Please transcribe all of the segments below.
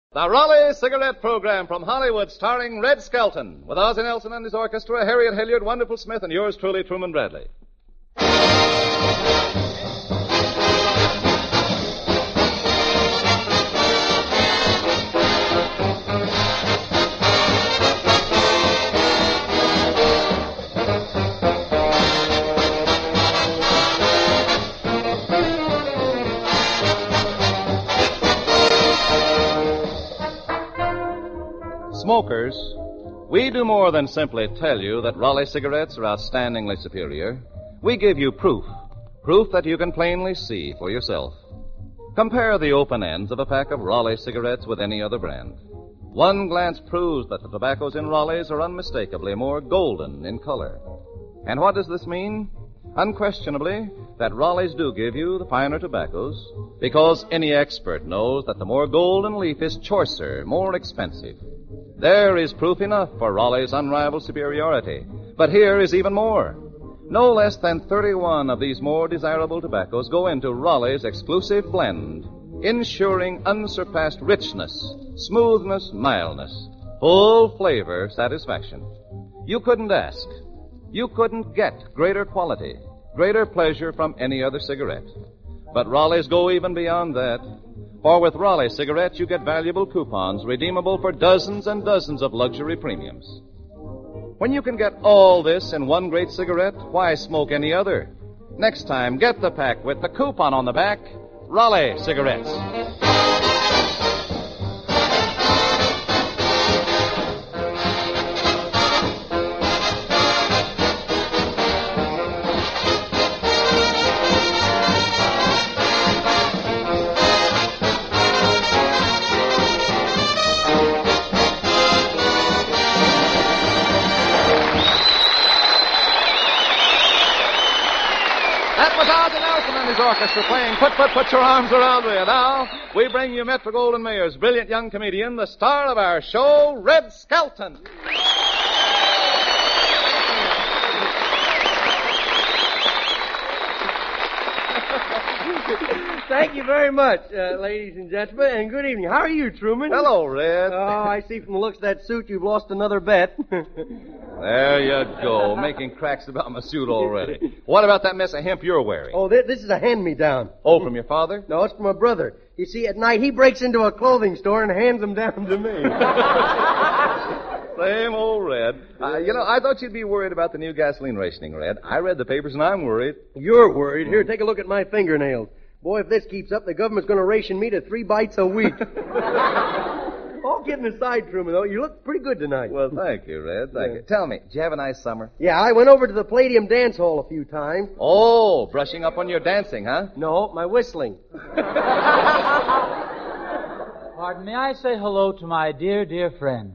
The Raleigh Cigarette Program from Hollywood, starring Red Skelton, with Ozzie Nelson and his orchestra, Harriet Hilliard, Wonderful Smith, and yours truly, Truman Bradley. Smokers, we do more than simply tell you that Raleigh cigarettes are outstandingly superior. We give you proof that you can plainly see for yourself. Compare the open ends of a pack of Raleigh cigarettes with any other brand. One glance proves that the tobaccos in Raleigh's are unmistakably more golden in color. And what does this mean? Unquestionably, that Raleigh's do give you the finer tobaccos, because any expert knows that the more golden leaf is choicer, more expensive. There is proof enough for Raleigh's unrivaled superiority. But here is even more. No less than 31 of these more desirable tobaccos go into Raleigh's exclusive blend, ensuring unsurpassed richness, smoothness, mildness, full flavor satisfaction. You couldn't ask. You couldn't get greater quality, greater pleasure from any other cigarette. But Raleigh's go even beyond that. For with Raleigh cigarettes, you get valuable coupons redeemable for dozens and dozens of luxury premiums. When you can get all this in one great cigarette, why smoke any other? Next time, get the pack with the coupon on the back, Raleigh cigarettes. Orchestra playing Put Your Arms Around Me. And now, we bring you Metro-Goldwyn-Mayer's brilliant young comedian, the star of our show, Red Skelton. Thank you very much, ladies and gentlemen, and good evening. How are you, Truman? Hello, Red. Oh, I see from the looks of that suit you've lost another bet. There you go, making cracks about my suit already. What about that mess of hemp you're wearing? Oh, this is a hand-me-down. Oh, from your father? No, it's from my brother. You see, at night he breaks into a clothing store and hands them down to me. Same old Red. I thought you'd be worried about the new gasoline rationing, Red. I read the papers and I'm worried. You're worried? Here, take a look at my fingernails. Boy, if this keeps up, the government's going to ration me to 3 bites a week. All kidding aside, Truman, though, you look pretty good tonight. Well, thank you, Red. Thank you. Tell me, did you have a nice summer? Yeah, I went over to the Palladium Dance Hall a few times. Oh, brushing up on your dancing, huh? No, my whistling. Pardon, may I say hello to my dear, dear friends?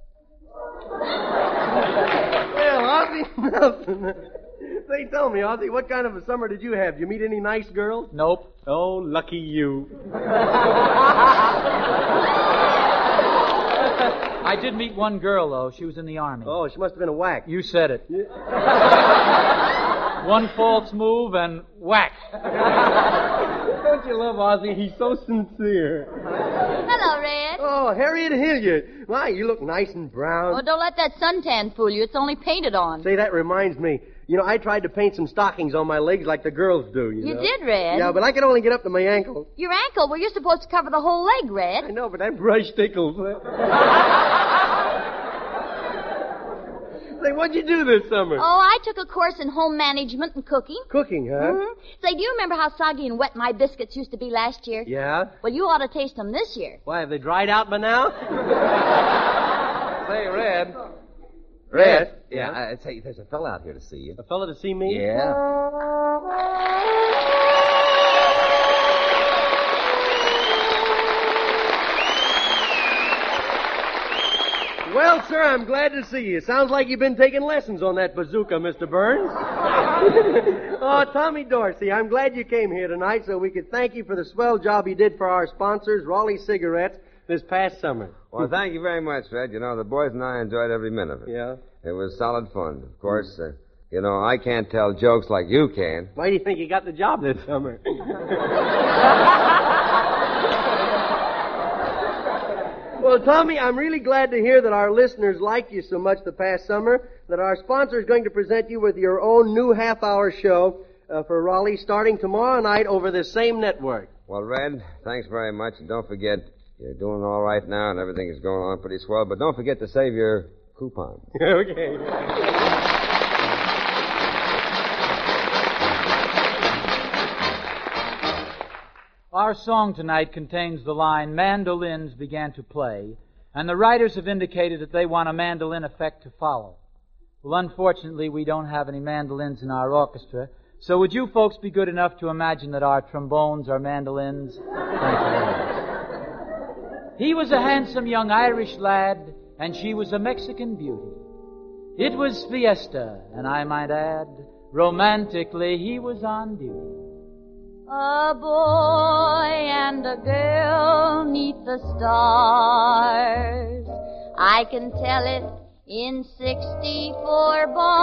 Well, Ozzie Nelson. Say, tell me, Ozzie, what kind of a summer did you have? Did you meet any nice girls? Nope. Oh, lucky you. I did meet one girl, though. She was in the Army. Oh, she must have been a whack. You said it. One false move and whack. Don't you love Ozzie? He's so sincere. Hello, Red. Oh, Harriet Hilliard. My, you look nice and brown. Oh, don't let that suntan fool you. It's only painted on. Say, that reminds me. I tried to paint some stockings on my legs like the girls do, you know. You did, Red? Yeah, but I could only get up to my ankle. Your ankle? Well, you're supposed to cover the whole leg, Red. I know, but that brush tickles. Say, what'd you do this summer? Oh, I took a course in home management and cooking. Cooking, huh? Mm-hmm. Say, do you remember how soggy and wet my biscuits used to be last year? Yeah? Well, you ought to taste them this year. Why, have they dried out by now? Say, Red. Red? Yeah, I'd say there's a fella out here to see you. A fella to see me? Yeah. Well, sir, I'm glad to see you. Sounds like you've been taking lessons on that bazooka, Mr. Burns. Oh, Tommy Dorsey, I'm glad you came here tonight so we could thank you for the swell job you did for our sponsors, Raleigh Cigarettes, this past summer. Well, thank you very much, Fred. The boys and I enjoyed every minute of it. Yeah? It was solid fun. Of course, I can't tell jokes like you can. Why do you think you got the job this summer? Tommy, I'm really glad to hear that our listeners liked you so much the past summer that our sponsor is going to present you with your own new half-hour show for Raleigh starting tomorrow night over this same network. Well, Red, thanks very much. And don't forget, you're doing all right now and everything is going on pretty swell, but don't forget to save your coupon. Okay. Our song tonight contains the line, mandolins began to play, and the writers have indicated that they want a mandolin effect to follow. Well, unfortunately, we don't have any mandolins in our orchestra, so would you folks be good enough to imagine that our trombones are mandolins? Thank you very much. He was a handsome young Irish lad, and she was a Mexican beauty. It was fiesta, and I might add, romantically he was on duty. A boy and a girl 'neath the stars. I can tell it in 64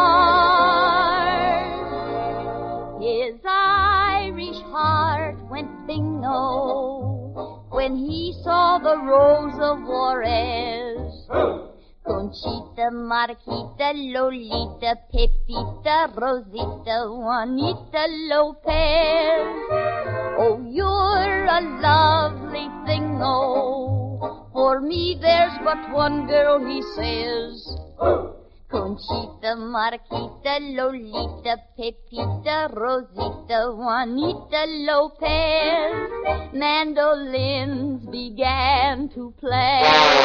bars. His Irish heart went bingo when he saw the Rose of Juarez. Conchita, Marquita, Lolita, Pepita, Rosita, Juanita, Lopez. Oh, you're a lovely thing, oh. For me there's but one girl, he says. Conchita, Marquita, Lolita, Pepita, Rosita, Juanita, Lopez. Mandolins began to play.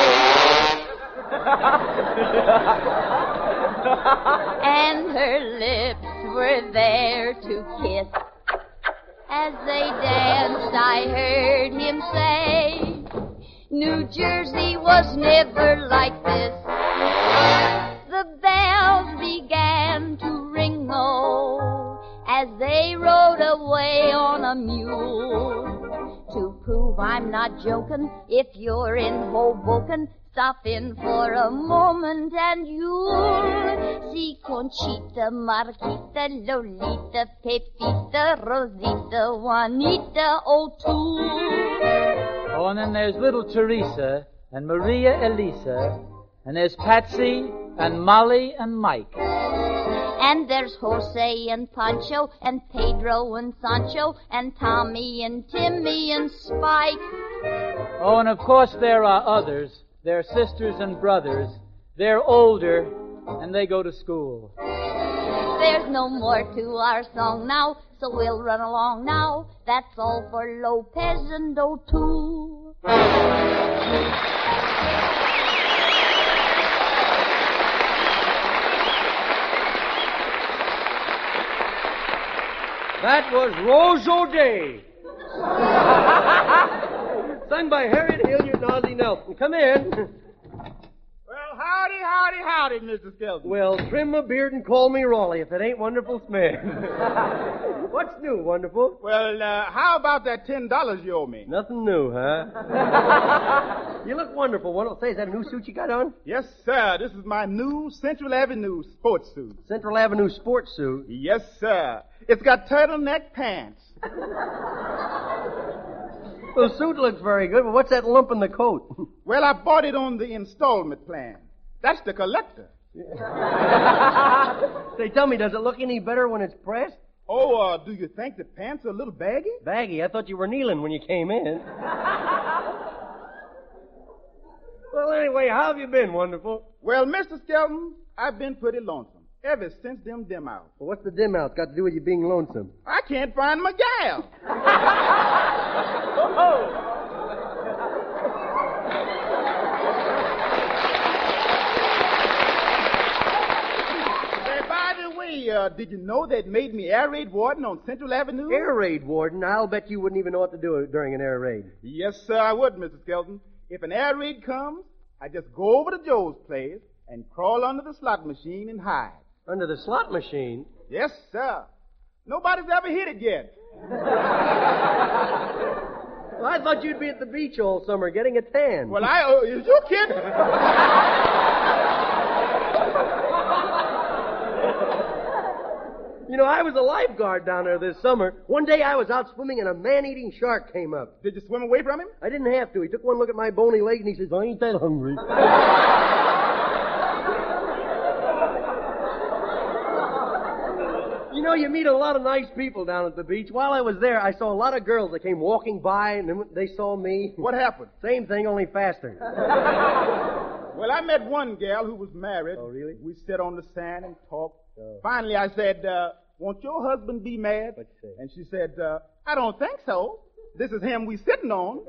And her lips were there to kiss. As they danced, I heard him say, New Jersey was never like this. The bells began to ring, oh, as they rode away on a mule. To prove I'm not joking, if you're in Hoboken, stop in for a moment and you'll see Conchita, Marquita, Lolita, Pepita, Rosita, Juanita, O'Toole. Oh, and then there's little Teresa and Maria Elisa, and there's Patsy and Molly and Mike. And there's Jose and Pancho and Pedro and Sancho and Tommy and Timmy and Spike. Oh, and of course there are others. They're sisters and brothers. They're older, and they go to school. There's no more to our song now, so we'll run along now. That's all for Lopez and O'Toole. That was Rose O'Day. Sung by Harriet Hilliard and Ozzie Nelson. Come in. Well, howdy, Mr. Skelton. Well, trim my beard and call me Raleigh if it ain't Wonderful Smith. What's new, Wonderful? Well, how about that $10 you owe me? Nothing new, huh? You look wonderful, Wonderful. Say, is that a new suit you got on? Yes, sir. This is my new Central Avenue sports suit. Central Avenue sports suit? Yes, sir. It's got turtleneck pants. The suit looks very good, but what's that lump in the coat? Well, I bought it on the installment plan. That's the collector. Say, tell me, does it look any better when it's pressed? Oh, do you think the pants are a little baggy? Baggy? I thought you were kneeling when you came in. Well, anyway, how have you been, Wonderful? Well, Mr. Skelton, I've been pretty lonesome ever since them dim out. Well, what's the dim out got to do with you being lonesome? I can't find my gal. By the way, did you know they'd made me air raid warden on Central Avenue? Air raid warden? I'll bet you wouldn't even know what to do during an air raid. Yes, sir, I would, Mr. Skelton. If an air raid comes, I just go over to Joe's place and crawl under the slot machine and hide. Under the slot machine? Yes, sir. Nobody's ever hit it yet. Well, I thought you'd be at the beach all summer getting a tan. Well, is you kidding? You know, I was a lifeguard down there this summer. One day I was out swimming and a man-eating shark came up. Did you swim away from him? I didn't have to. He took one look at my bony leg and he says, I ain't that hungry. You know, you meet a lot of nice people down at the beach. While I was there, I saw a lot of girls that came walking by, and then they saw me. What happened? Same thing, only faster. Well, I met one gal who was married. Oh, really? We sat on the sand and talked. Oh. Finally, I said, won't your husband be mad? What'd you say? And she said, I don't think so. This is him we sitting on.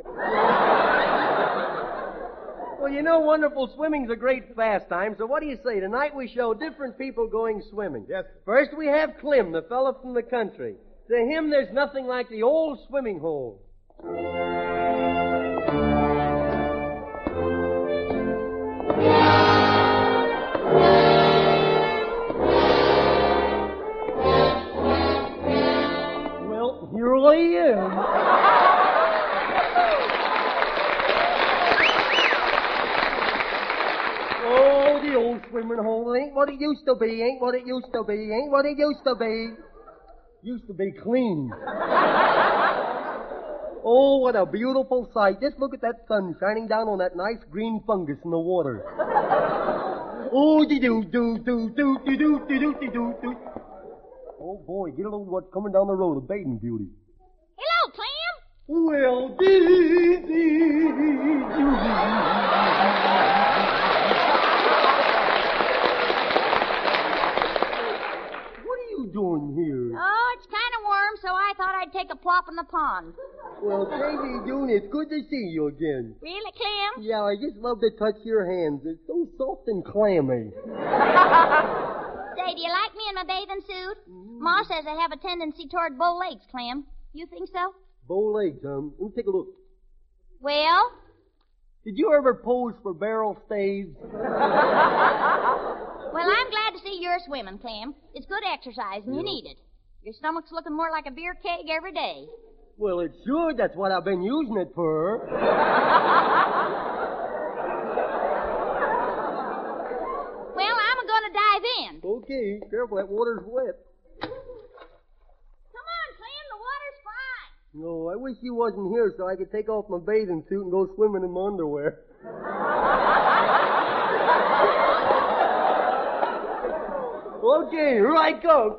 Well, you know, wonderful swimming's a great pastime, so what do you say? Tonight we show different people going swimming. Yes. First we have Clem, the fellow from the country. To him, there's nothing like the old swimming hole. Well, here I am. Oh, the old swimming hole ain't what it used to be, ain't what it used to be, ain't what it used to be. Used to be clean. Oh, what a beautiful sight. Just look at that sun shining down on that nice green fungus in the water. Oh, dee-doo-doo-doo-doo-doo-doo-doo-doo-doo. Oh, boy, get a load of what's coming down the road, a bathing beauty. Hello, Clem. Well, what are you doing here? Oh, it's kind of warm, so I thought I'd take a plop in the pond. Well, Baby June, it's good to see you again. Really, Clem? Yeah, I just love to touch your hands. They're so soft and clammy. Say, do you like me in my bathing suit? Ma says I have a tendency toward bow legs, Clem. You think so? Bow legs, Let me take a look. Well? Did you ever pose for barrel staves? Well, I'm glad to see you're swimming, Clem. It's good exercise, and you need it. Your stomach's looking more like a beer keg every day. Well, it should. That's what I've been using it for. Well, I'm going to dive in. Okay, careful, that water's wet. Come on, Clem, the water's fine. No, I wish you wasn't here so I could take off my bathing suit and go swimming in my underwear. Okay, here I come.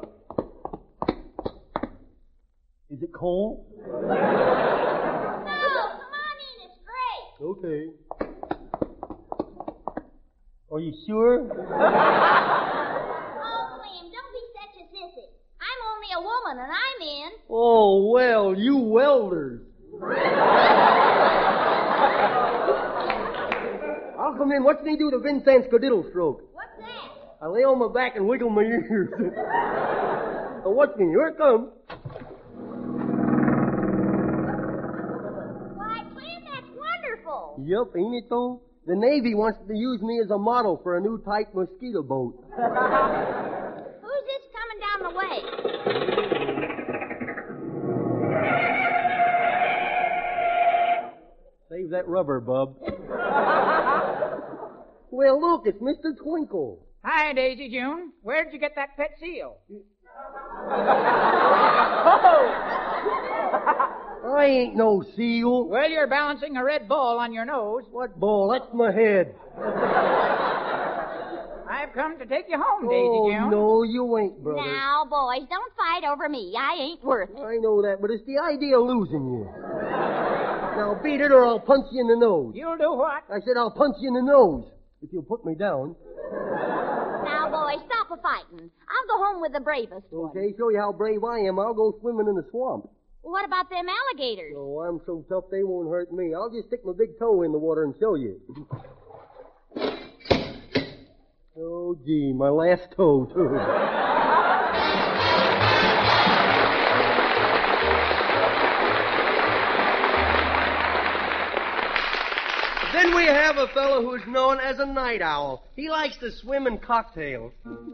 Is it cold? No, come on in, it's great. Okay. Are you sure? Oh, Clem, don't be such a sissy. I'm only a woman, and I'm in. Oh, well, you welders. I'll come in. Watch me do the Vincent Scadiddle stroke. What's that? I lay on my back and wiggle my ears. Now watch me. Here it comes. Why, Clem, that's wonderful. Yep, ain't it though? The Navy wants to use me as a model for a new type mosquito boat. Who's this coming down the way? Save that rubber, bub. Well, look, it's Mr. Twinkle. Hi, Daisy June. Where'd you get that pet seal? I ain't no seal. Well, you're balancing a red ball on your nose. What ball? That's my head. I've come to take you home, Daisy Oh, June. no, you ain't, brother. Now, boys, don't fight over me. I ain't worth it. I know that, but it's the idea of losing you. Now beat it or I'll punch you in the nose. You'll do what? I said I'll punch you in the nose if you'll put me down. Now, boys, stop a fighting. I'll go home with the bravest one. Okay, show you how brave I am. I'll go swimming in the swamp. What about them alligators? Oh, I'm so tough they won't hurt me. I'll just stick my big toe in the water and show you. Oh, gee, my last toe, too. Then we have a fellow who's known as a night owl. He likes to swim in cocktails.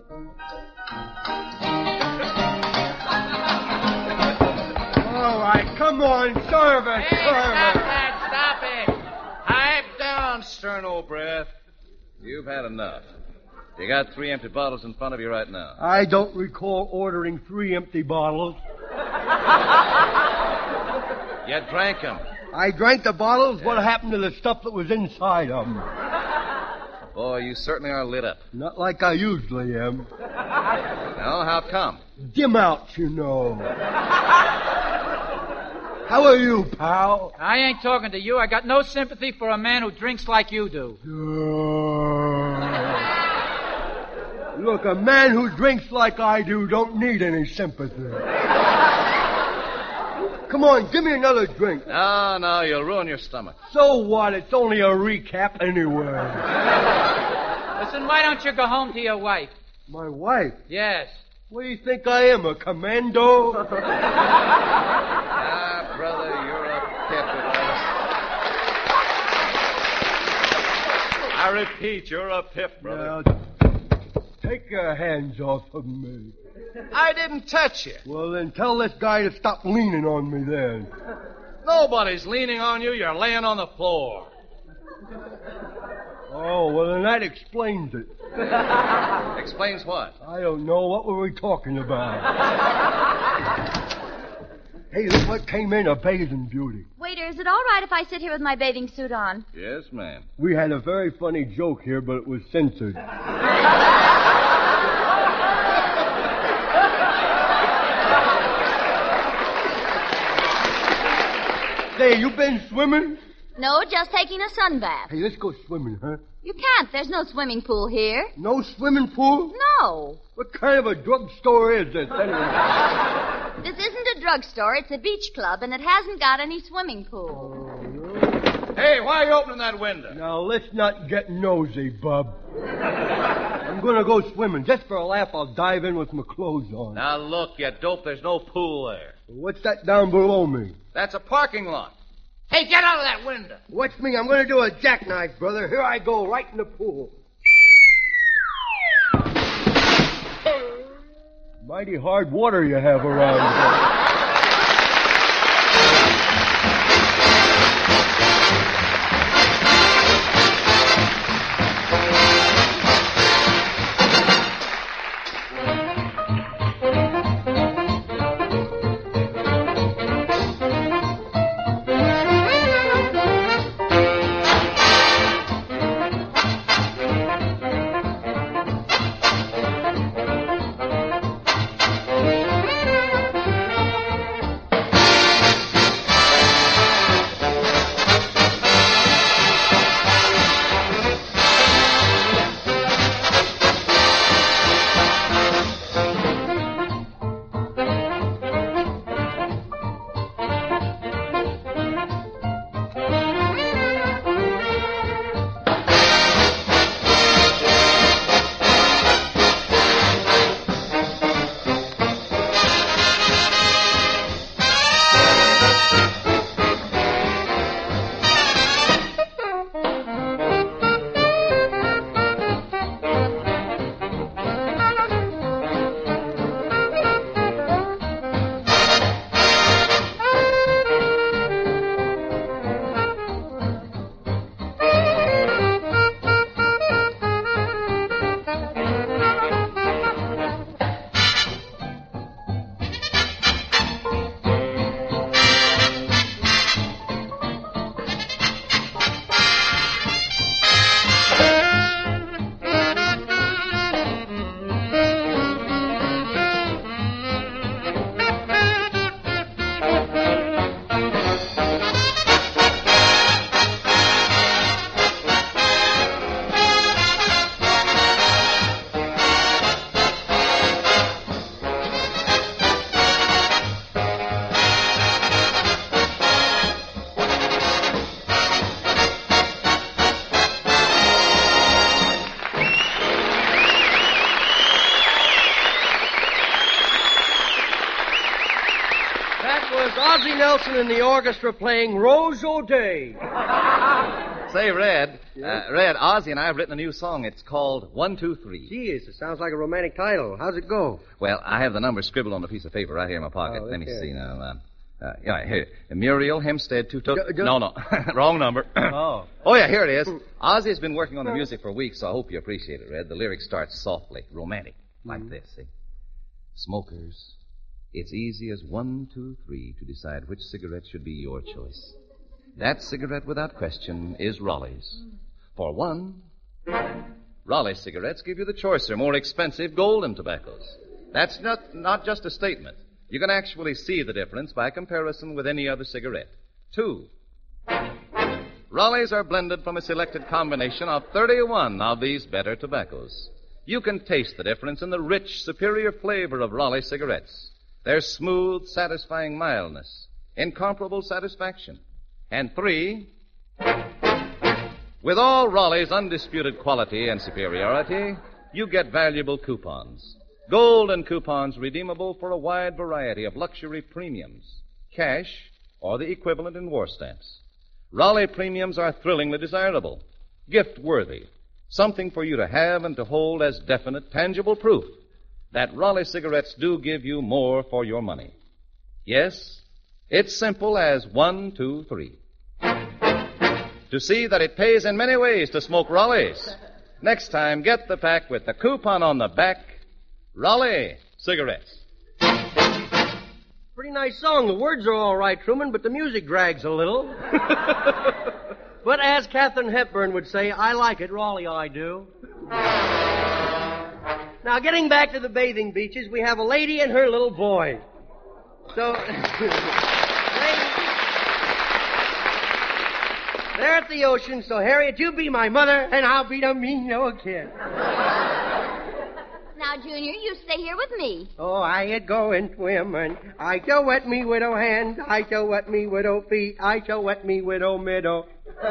All right, come on, service, Stop it! Pipe down, sterno breath. You've had enough. You got 3 empty bottles in front of you right now. I don't recall ordering 3 empty bottles. You drank them. I drank the bottles. Yeah. What happened to the stuff that was inside of them? Boy, you certainly are lit up. Not like I usually am. No, how come? Dim out, you know. How are you, pal? I ain't talking to you. I got no sympathy for a man who drinks like you do. Look, a man who drinks like I do don't need any sympathy. Come on, give me another drink. No, you'll ruin your stomach. So what? It's only a recap anyway. Listen, why don't you go home to your wife? My wife? Yes. What do you think I am, a commando? Brother, you're a pip. I repeat, you're a pip, brother. Now, take your hands off of me. I didn't touch you. Well, then tell this guy to stop leaning on me then. Nobody's leaning on you. You're laying on the floor. Oh, well, then that explains it. Explains what? I don't know. What were we talking about? Hey, look what came in, a bathing beauty. Waiter, is it all right if I sit here with my bathing suit on? Yes, ma'am. We had a very funny joke here, but it was censored. Say, you been swimming? No, just taking a sunbath. Hey, let's go swimming, huh? You can't. There's no swimming pool here. No swimming pool? No. What kind of a drugstore is this, anyway? This isn't a drugstore. It's a beach club, and it hasn't got any swimming pool. Hey, why are you opening that window? Now, let's not get nosy, bub. I'm going to go swimming. Just for a laugh, I'll dive in with my clothes on. Now, look, you dope, there's no pool there. What's that down below me? That's a parking lot. Hey, get out of that window. Watch me. I'm going to do a jackknife, brother. Here I go, right in the pool. Mighty hard water you have around here. Ozzie Nelson and the orchestra playing Rose O'Day. Say, Red, Red, Ozzie and I have written a new song. It's called 1, 2, 3. Geez, it sounds like a romantic title. How's it go? Well, I have the numbers scribbled on a piece of paper right here in my pocket. Oh, Let me okay. see now. Yeah, here. Muriel Hempstead, No. Wrong number. Oh. Oh, yeah, here it is. Ozzy's been working on the music for weeks, so I hope you appreciate it, Red. The lyrics start softly, romantic, like this, see? Smokers, it's easy as 1, 2, 3 to decide which cigarette should be your choice. That cigarette, without question, is Raleigh's. For one, Raleigh cigarettes give you the choicer, more expensive golden tobaccos. That's not just a statement. You can actually see the difference by comparison with any other cigarette. 2, Raleigh's are blended from a selected combination of 31 of these better tobaccos. You can taste the difference in the rich, superior flavor of Raleigh cigarettes. Their smooth, satisfying mildness, incomparable satisfaction. And 3, with all Raleigh's undisputed quality and superiority, you get valuable coupons. Golden coupons redeemable for a wide variety of luxury premiums, cash, or the equivalent in war stamps. Raleigh premiums are thrillingly desirable, gift-worthy, something for you to have and to hold as definite, tangible proof that Raleigh cigarettes do give you more for your money. Yes, it's simple as 1, 2, 3. To see that it pays in many ways to smoke Raleigh's. Next time, get the pack with the coupon on the back. Raleigh cigarettes. Pretty nice song. The words are all right, Truman, but the music drags a little. But as Katharine Hepburn would say, I like it, Raleigh, I do. Now, getting back to the bathing beaches, we have a lady and her little boy. So, they're at the ocean, so Harriet, you be my mother, and I'll be the mean little kid. Now, Junior, you stay here with me. Oh, I go and swim, and I shall wet me widow hand, I shall wet me widow feet, I shall wet me widow middle.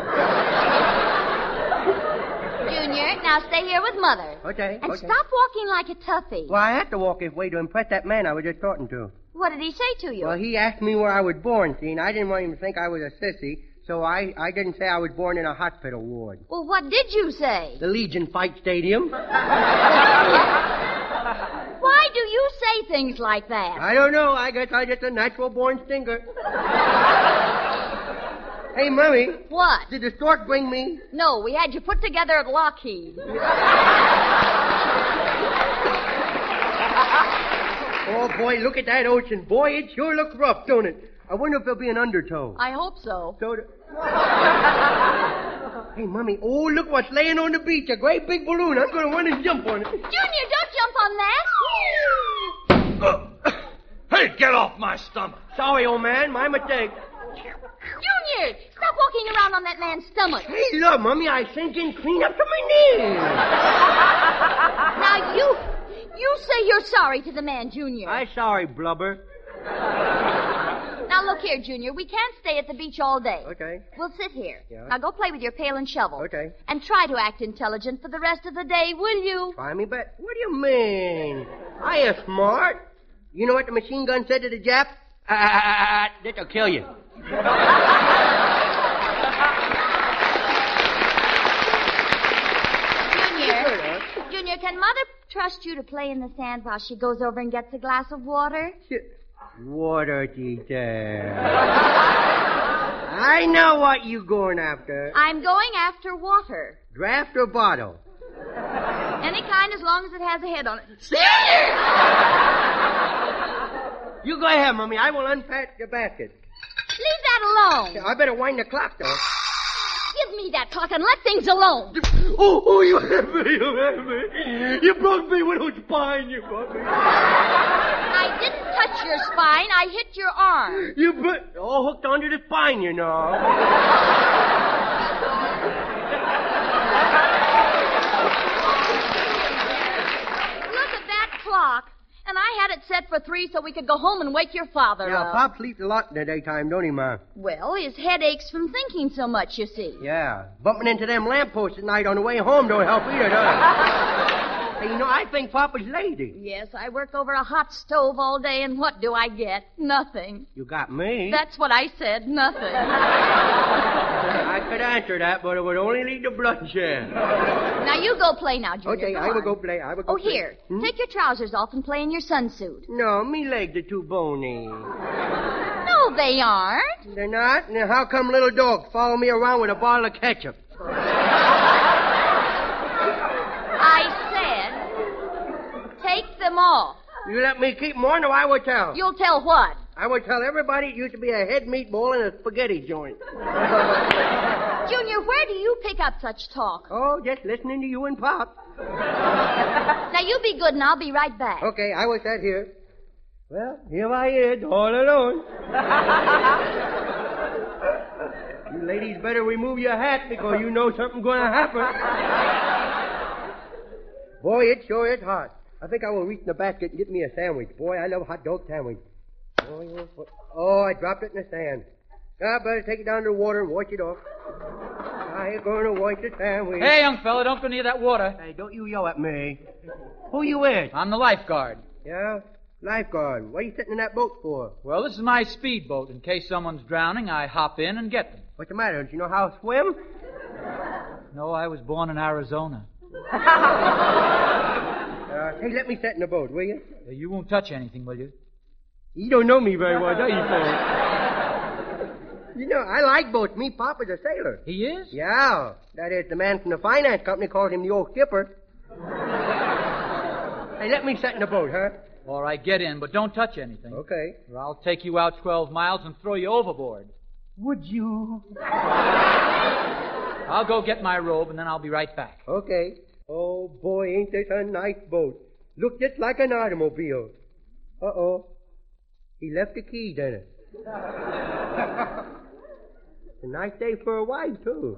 Junior, now stay here with Mother. Okay. And stop walking like a toughie. Well, I have to walk this way to impress that man I was just talking to. What did he say to you? Well, he asked me where I was born, see, and I didn't want him to think I was a sissy, so I didn't say I was born in a hospital ward. Well, what did you say? The Legion Fight Stadium. Why do you say things like that? I don't know. I guess I'm just a natural-born stinker. Hey, Mummy. What? Did the stork bring me? No, we had you put together at Lockheed. Oh, boy, look at that ocean. Boy, it sure looks rough, don't it? I wonder if there'll be an undertow. I hope so. Hey, Mummy, oh, look what's laying on the beach. A great big balloon. I'm going to run and jump on it. Junior, don't jump on that. Hey, get off my stomach. Sorry, old man. My mistake. Junior, stop walking around on that man's stomach. Hey, look, Mummy, I sink in clean up to my knees. Now, you say you're sorry to the man, Junior. I'm sorry, blubber. Now, look here, Junior. We can't stay at the beach all day. Okay. We'll sit here. Yeah. Now, go play with your pail and shovel. Okay. And try to act intelligent for the rest of the day, will you? Try me, but what do you mean? I am smart. You know what the machine gun said to the Jap? This'll kill you. Junior, can Mother trust you to play in the sand while she goes over and gets a glass of water? Water, teacher. I know what you going after. I'm going after water. Draft or bottle? Any kind as long as it has a head on it. You go ahead, Mummy. I will unpack the basket. Leave that alone. I better wind the clock, though. Give me that clock and let things alone. Oh, you have me, you have me. You broke me with your spine, you broke me. I didn't touch your spine. I hit your arm. You all hooked onto the spine, you know. Look at that clock. And I had it set for 3 so we could go home and wake your father Yeah, up. Pop sleeps a lot in the daytime, don't he, Ma? Well, his head aches from thinking so much, you see. Yeah. Bumping into them lampposts at night on the way home don't help either, does it? Hey, you know, I think Papa's lazy. Yes, I work over a hot stove all day, and what do I get? Nothing. You got me. That's what I said, nothing. I could answer that, but it would only lead to bloodshed. Now, you go play now, Junior. Okay, Go I will on. go play. I will go play. Here. Take your trousers off and play in your sunsuit. No, me legs are too bony. No, they aren't. They're not? Now how come little dogs follow me around with a bottle of ketchup? I said, take them off. You let me keep them on or I will tell? You'll tell what? I will tell everybody it used to be a head meatball in a spaghetti joint. Junior, where do you pick up such talk? Oh, just listening to you and Pop. Now, you be good and I'll be right back. Okay, I was sat here. Well, here I is, all alone. You ladies better remove your hat because you know something's going to happen. Boy, it sure is hot. I think I will reach in the basket and get me a sandwich. Boy, I love hot dog sandwich. Oh, I dropped it in the sand. I better take it down to the water and wash it off. I'm going to wash the sandwich. Hey, young fella, don't go near that water. Hey, don't you yell at me. Who you with? I'm the lifeguard. Yeah? Lifeguard. What are you sitting in that boat for? Well, this is my speedboat. In case someone's drowning, I hop in and get them. What's the matter? Don't you know how to swim? No, I was born in Arizona. Hey, let me sit in the boat, will you? You won't touch anything, will you? You don't know me very well, do you, folks? You know, I like boats. Me Pop is a sailor. He is? Yeah. That is, the man from the finance company calls him the old skipper. Hey, let me sit in the boat, huh? All right, get in, but don't touch anything. Okay. Or I'll take you out 12 miles and throw you overboard. Would you? I'll go get my robe, and then I'll be right back. Okay. Oh, boy, ain't this a nice boat. Look just like an automobile. Uh-oh. He left the keys in it. It's a nice day for a wife, too.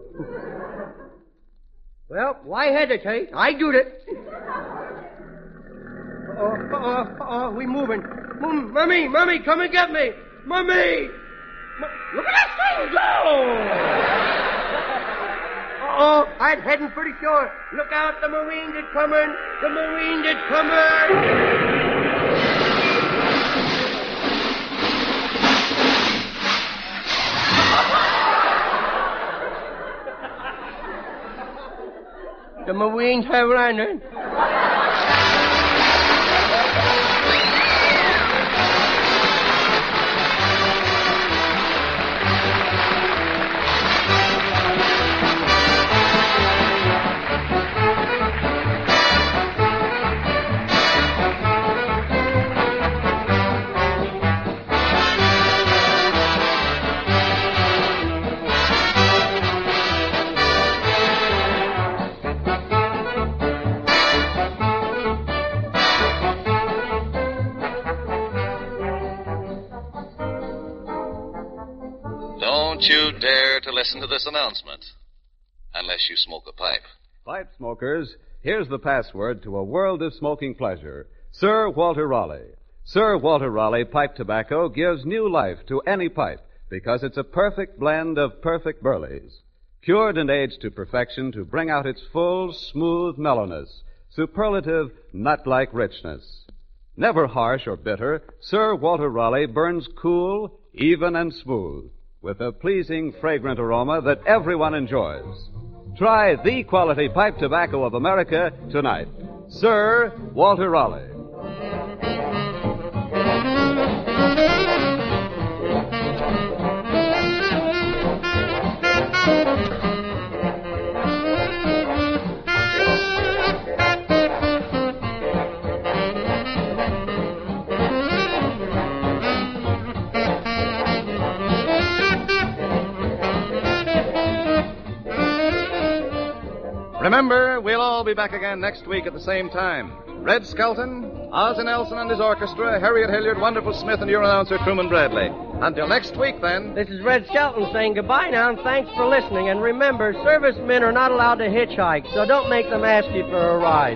Well, why hesitate? I do it. Uh-oh, we moving. Mommy, come and get me. Mommy! Look at that thing go! Uh-oh, I'm heading for the shore. Look out, the Marines are coming. The Marines are coming. The Marines have landed. Don't you dare to listen to this announcement unless you smoke a pipe. Pipe smokers, here's the password to a world of smoking pleasure. Sir Walter Raleigh. Sir Walter Raleigh pipe tobacco gives new life to any pipe because it's a perfect blend of perfect burleys, cured and aged to perfection to bring out its full, smooth mellowness, superlative nut-like richness. Never harsh or bitter, Sir Walter Raleigh burns cool, even, and smooth, with a pleasing, fragrant aroma that everyone enjoys. Try the quality pipe tobacco of America tonight. Sir Walter Raleigh. Remember, we'll all be back again next week at the same time. Red Skelton, Ozzie Nelson and his orchestra, Harriet Hilliard, Wonderful Smith, and your announcer, Truman Bradley. Until next week, then. This is Red Skelton saying goodbye now, and thanks for listening. And remember, servicemen are not allowed to hitchhike, so don't make them ask you for a ride.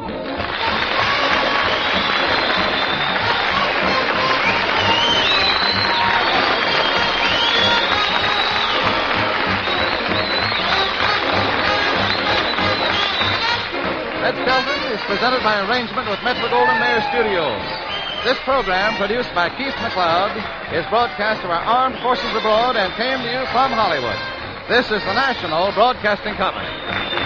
Red Skelton is presented by arrangement with Metro-Goldwyn-Mayer Studios. This program, produced by Keith McLeod, is broadcast to our armed forces abroad and came to you from Hollywood. This is the National Broadcasting Company.